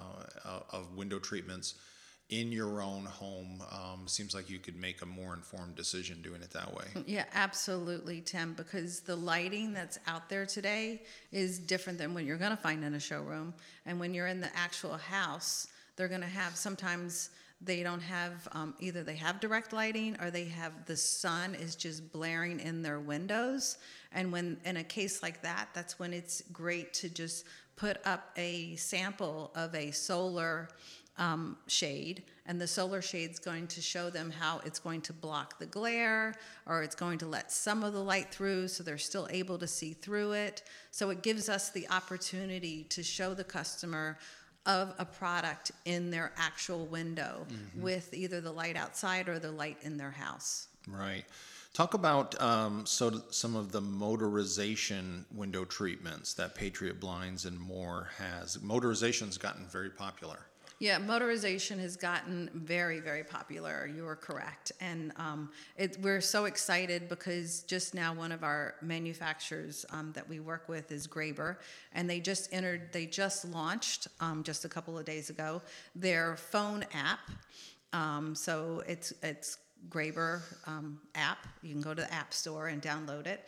uh, of window treatments in your own home um, seems like you could make a more informed decision doing it that way. Yeah, absolutely, Tim, because the lighting that's out there today is different than what you're going to find in a showroom. And when you're in the actual house, they're going to have, sometimes they don't have, um, either they have direct lighting or they have the sun is just blaring in their windows. And when in a case like that, that's when it's great to just put up a sample of a solar Um, shade, and the solar shade's going to show them how it's going to block the glare, or it's going to let some of the light through so they're still able to see through it. So it gives us the opportunity to show the customer of a product in their actual window mm-hmm. with either the light outside or the light in their house. Right. Talk about um, so some of the motorization window treatments that Patriot Blinds and More has. Motorization's gotten very popular. Yeah, motorization has gotten very, very popular. You are correct. And um, it, we're so excited because just now one of our manufacturers um, that we work with is Graber, and they just entered, they just launched um, just a couple of days ago their phone app. Um, so it's it's Graber um, app. You can go to the App Store and download it.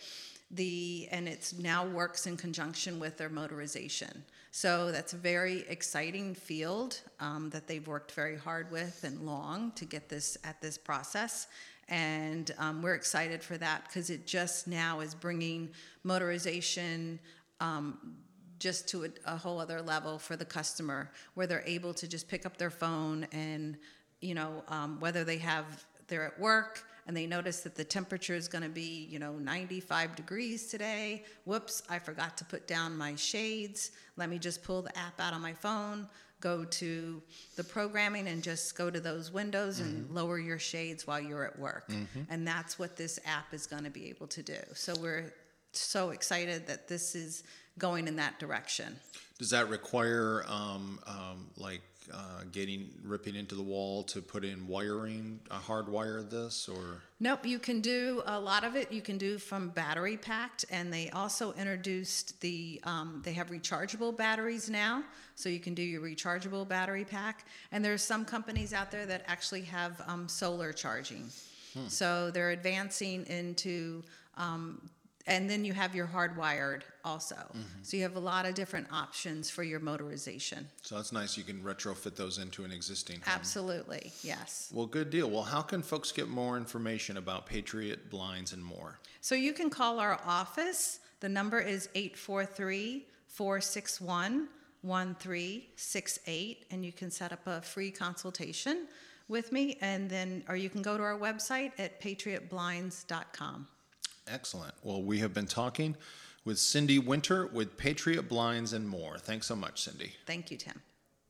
The and it's now works in conjunction with their motorization. So that's a very exciting field um, that they've worked very hard with and long to get this at this process. And um, we're excited for that because it just now is bringing motorization um, just to a, a whole other level for the customer, where they're able to just pick up their phone and, you know, um, whether they have, they're at work, and they notice that the temperature is going to be, you know, ninety-five degrees today. Whoops, I forgot to put down my shades. Let me just pull the app out on my phone, go to the programming, and just go to those windows mm-hmm. and lower your shades while you're at work. Mm-hmm. And that's what this app is going to be able to do. So we're so excited that this is going in that direction. Does that require, um, um, like, Uh, getting ripping into the wall to put in wiring, uh, hardwire this, or? Nope, you can do a lot of it. You can do from battery packed, and they also introduced the. Um, they have rechargeable batteries now, so you can do your rechargeable battery pack. And there's some companies out there that actually have um, solar charging, hmm. so they're advancing into. Um, And then you have your hardwired also. Mm-hmm. So you have a lot of different options for your motorization. So that's nice. You can retrofit those into an existing home. Absolutely, yes. Well, good deal. Well, how can folks get more information about Patriot Blinds and More? So you can call our office. The number is eight four three, four six one, one three six eight, and you can set up a free consultation with me. And then, or you can go to our website at patriot blinds dot com. Excellent. Well, we have been talking with Cindy Winter with Patriot Blinds and More. Thanks so much, Cindy. Thank you, Tim.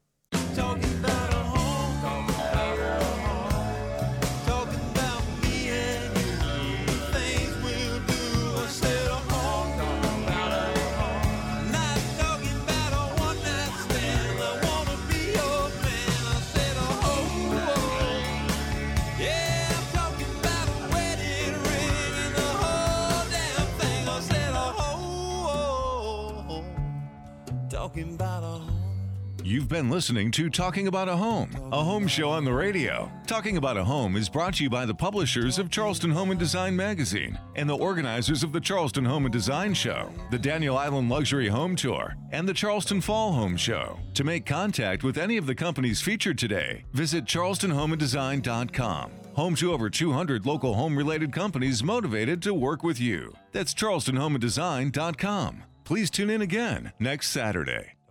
Talking about a home, talking about a home, talking about me and you, the things we'll do instead of home, talking about a home, not talking about a one night stand, I wanna be your man, I said a home, yeah, I'm talking about a wedding ring and the whole damn thing, I said a home, talking about a home. You've been listening to Talking About a Home, a home show on the radio. Talking About a Home is brought to you by the publishers of Charleston Home and Design magazine and the organizers of the Charleston Home and Design Show, the Daniel Island Luxury Home Tour, and the Charleston Fall Home Show. To make contact with any of the companies featured today, visit charleston home and design dot com. Home to over two hundred local home-related companies motivated to work with you. That's charleston home and design dot com. Please tune in again next Saturday.